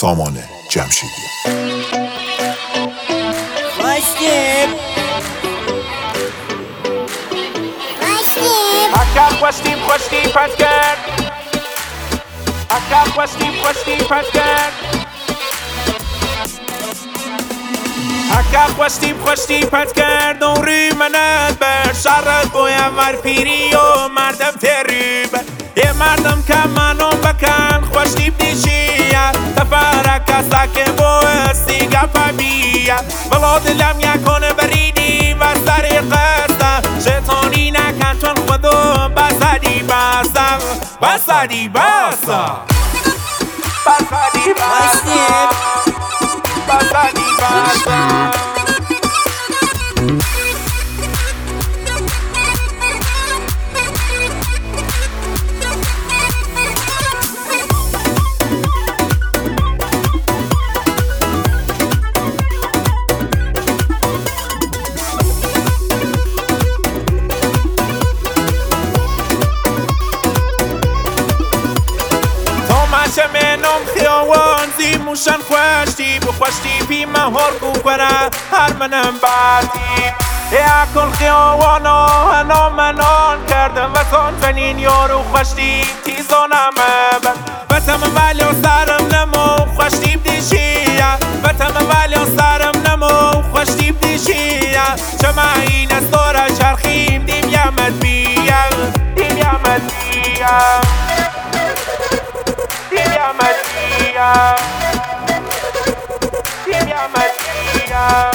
سامان جمشیدی. خوشتی پس کرد اکر خوشتی پس کرد اکر خوشتی پس کرد دوری منت بر شرط بویم ور پیری و مردم تریب یه مردم که منو بکن خوشتی بدیشیه تفرک سکه بو استیگه پبیه بلا دلم یکونه بریدی و سری قصده شیطانی نکن چون خودو بسدی بسم بسدی بسم بسدی بسم بسدی بسم منم خیاوان زی موشن خوشتی بخوشتی پی مهار کنه هر منم بعدی اکل خیاوانا هنا منان کردم و سان فنین یارو خوشتی تیزانم بتم ولی سرم نمو خوشتی بدیشیه بتم ولی سرم نمو خوشتی بدیشیه چما این از داره چرخیم دیم یمد بیم دیم یمد بیم Maria, Divya Maria.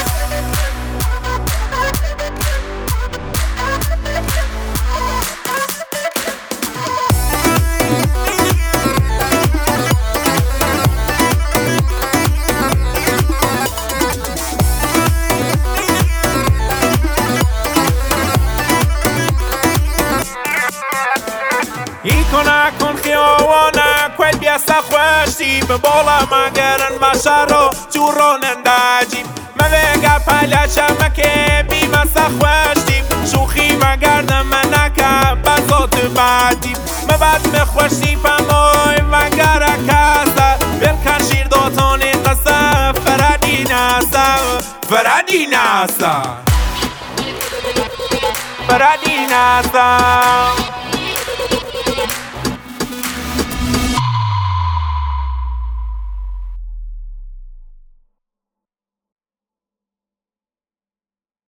ایکونا کن خیاوانا کل بیاستا خوشتی به بالا مگرن مشارو جورون انداجی مویگا پلاشا مکه بیمستا خوشتی شوخی مگردم منکا بزات بعدی مباد مخوشتی پموی مگره کاسا بلکن شیر دوتونی قصه فرادی ناسا فرادی ناسا فرادی ناسا